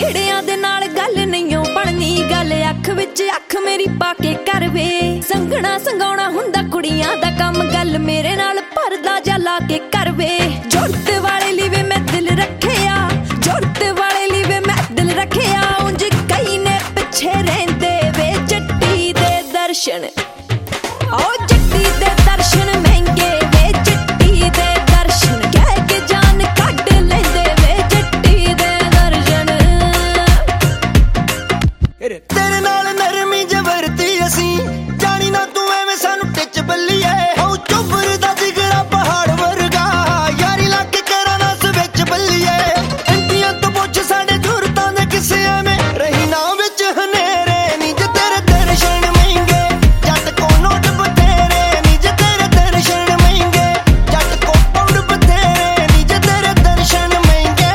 ਜਿਹੜਿਆਂ ਦੇ ਨਾਲ ਗੱਲ ਨਹੀਂ ਬਣਨੀ ਗੱਲ ਅੱਖ ਵਿੱਚ ਅੱਖ ਮੇਰੀ ਪਾ ਕੇ ਕਰ ਵੇ ਸੰਗਣਾ ਸੰਗਾਉਣਾ ਹੁੰਦਾ ਕੁੜੀਆਂ ਦਾ ਕੰਮ ਗੱਲ ਮੇਰੇ ਨਾਲ ਪਰਦਾ ਜਾ ਲਾ ਕੇ ਕਰ ਵੇ ਜੁਰਤ ਵਾਲੇ ਲਈ ਵੇ ਮੈਂ ਦਿਲ ਰੱਖਿਆ ਜੁਰਤ ਵਾਲੇ ਲਈ ਵੇ ਮੈਂ ਦਿਲ ਰੱਖਿਆ ਉਂਝ ਕਈ ਨੇ ਪਿੱਛੇ ਰਹਿੰਦੇ ਵੇ ਜੱਟੀ ਦੇ ਦਰਸ਼ਨ ਓ ਜੱਟੀ ਦੇ ਦਰਸ਼ਨ ਮਹਿੰਗੇ ਵੇ ਜੱਟੀ ਦੇ ਦਰਸ਼ਨ ਕਹਿ ਕੇ ਜਾਨ ਕੱਢ ਲੈਂਦੇ ਵੇ ਜੱਟੀ ਦੇ ਦਰਸ਼ਨ ਤੇਰੇ ਨਾਲ ਨਰਮੀ ਜਵਰਤੀ ਅਸੀਂ ਜਾਣੀ ਨਾ ਤੂੰ ਐਵੇਂ ਸਾਨੂੰ ਟਿੱਚ ਬੱਲੀਏ ਓ ਚੁੱਬਰ ਦਾ ਜਿਗਰਾ ਪਹਾੜ ਵਰਗਾ ਯਾਰੀ ਲਾ ਕੇ ਕਰਾਂ ਨਾ ਵਿੱਚ ਬੱਲੀਏ ਇੰਡੀਆਂ ਤੋਂ ਪੁੱਛ ਸਾਡੇ ਜ਼ਰੂਰਤਾਂ ਦੇ ਕਿਸੇ ਐਵੇਂ ਰਹੀ ਨਾ ਵਿੱਚ ਹਨੇਰੇ ਨੀ ਜੇ ਤੇਰੇ ਦਰਸ਼ਨ ਮਹਿੰਗੇ ਜੱਟ ਕੋ ਨੋਟ ਬਥੇਰੇ ਨੀ ਜੇ ਤੇਰੇ ਦਰਸ਼ਨ ਮਹਿੰਗੇ ਜੱਟ ਕੋ ਪੌਂਡ ਬਥੇਰੇ ਨੀ ਜੇ ਤੇਰੇ ਦਰਸ਼ਨ ਮਹਿੰਗੇ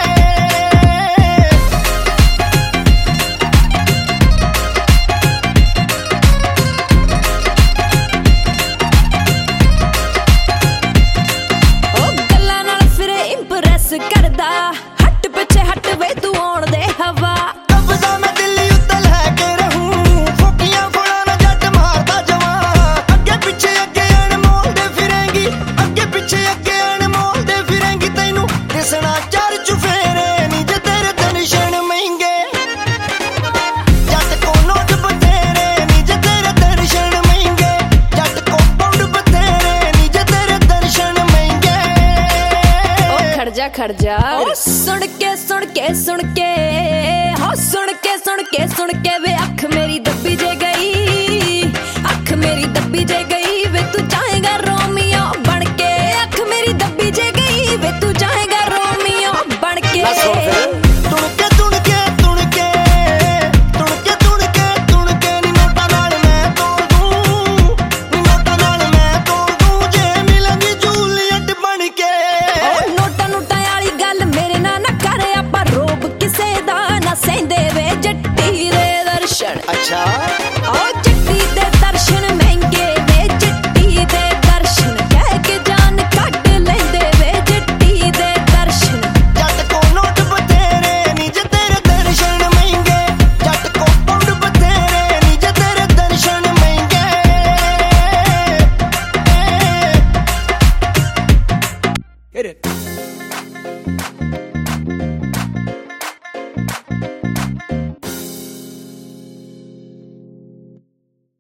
ਕਰਦਾ ਹੱਟ ਪਿੱਛੇ ਹੱਟ ਵੇ ਤੂੰ ਆਉਣ ਦੇ ਹਵਾ ਕਬਜ਼ਾ ਮੈਂ ਦਿੱਲੀ ਉੱਤੇ ਲੈ ਕੇ ਰਹੂੰ ਫੋਕੀਆਂ ਫੋੜਾ ਨਾ ਜੱਟ ਮਾਰਦਾ ਜਵਾਂ ਅੱਗੇ ਪਿੱਛੇ ਅੱਗੇ ਅਣਮੋਲ ਦੇ ਫਿਰੇਂਗੀ ਅੱਗੇ ਪਿੱਛੇ ਅੱਗੇ ਅਣਮੋਲ ਦੇ ਫਿਰੇਂਗੀ ਤੈਨੂੰ ਦਿਸਣਾ ਚਾਰ ਚੁਫੇਰੇ ਨੀ ਜੇ ਤੇਰੇ ਦਰਸ਼ਨ ਮਹਿੰਗੇ ਜੱਟ ਕੋ ਨੋਟ ਬਥੇਰੇ ਨੀ ਜੇ ਤੇਰੇ ਦਰਸ਼ਨ ਮਹਿੰਗੇ ਜੱਟ ਕੋ ਪੌਂਡ ਬਥੇਰੇ ਨੀ ਜੇ ਤੇਰੇ ਦਰਸ਼ਨ ਮਹਿੰਗੇ ਖੜ ਜਾ ਸੁਣ ਕੇ ਸੁਣ ਕੇ ਸੁਣ ਕੇ ਹੋ ਸੁਣ ਕੇ ਵੇ ਅੱਖ ਮੇਰੀ